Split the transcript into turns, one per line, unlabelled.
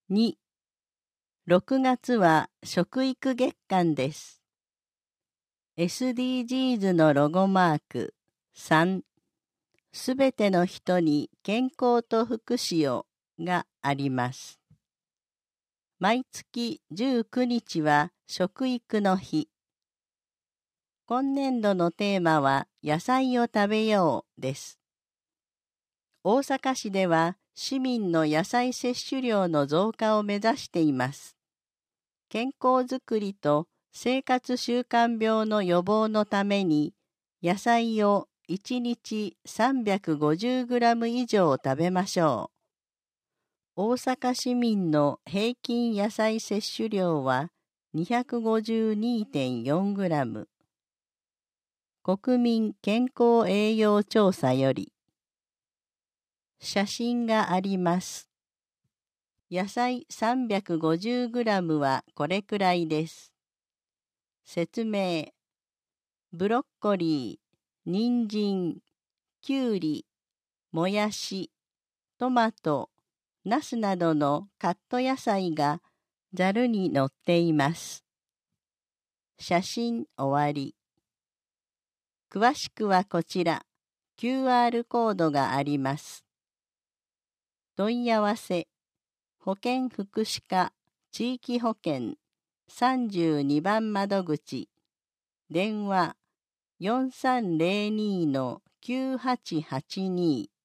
2、6月は食育月間です。SDGs のロゴマーク。3、すべての人に健康と福祉をがあります。毎月19日は食育の日。今年度のテーマは野菜を食べようです。大阪市では市民の野菜摂取量の増加を目指しています。健康づくりと生活習慣病の予防のために野菜を1日 350g 以上食べましょう。大阪市民の平均野菜摂取量は 252.4g。国民健康栄養調査より写真があります。野菜 350g はこれくらいです。説明。ブロッコリー、人参、きゅうり、もやし、トマト、ナスなどのカット野菜がざるに乗っています。写真終わり。詳しくはこちら、QR コードがあります。問い合わせ、保健福祉課地域保健32番窓口、電話 4302-9882